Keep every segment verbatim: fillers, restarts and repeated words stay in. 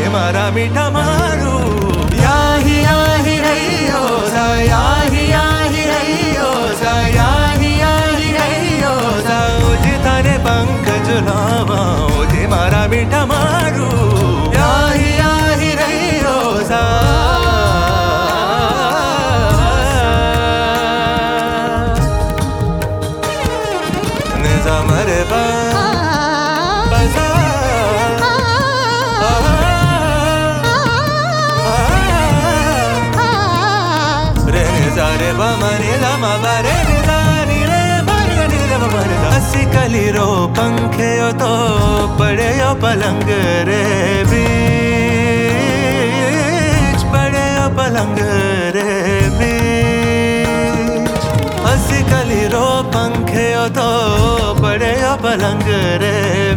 मारा मीठा मारू याही याही रहियो सा याही याही रहियो सा याही याही रहियो सा ओजे थाने पंख झुलावा ओजे मारा मीठा मारू याही याही रहियो सा मरे बा बसा रे सारे बा मरे ला मा रे सा नी रे मरे नी रे मरे अस्सी कली रो पंखे तो पड़े यो पलंग रे बीच पड़े यो पलंग रे बीच अस्सी कली रो पंखे तो पड़े यो पलंग रे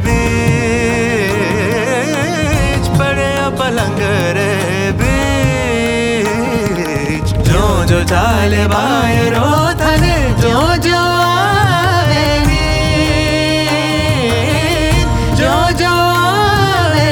बीच पड़े यो पलंग रे बीच जो जो चाले बाहरो थने जो जो आवे नींद जो जो आवे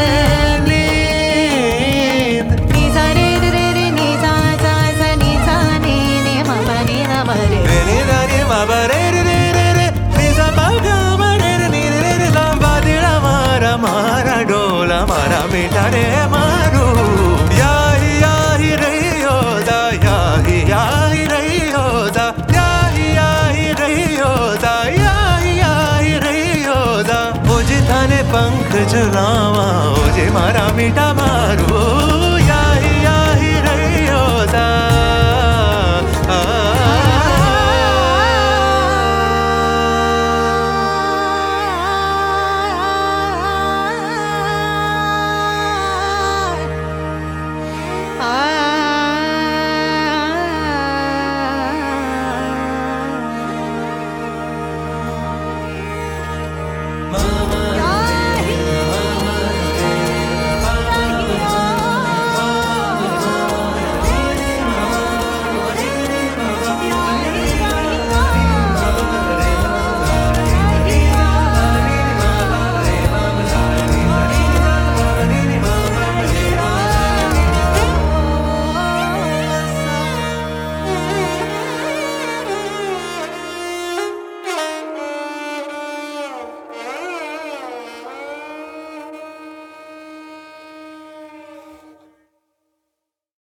नींद नी सा रे रे रे नी सा सा सा नी सा नी नी मा पा नी ना मा रे रे नी दा नी मा पा रे रे रे रे रे नी सा पा गा मा रे रे नी रे रे ला बा दिला मारा मारा डोला मारा मीठा रे मारू याही याही रहियो दा याही याही रहियो दा याही याही रहियो दा याही याही रहियो दा ओजे थाने पंख झुलावा ओजे मारा मीठा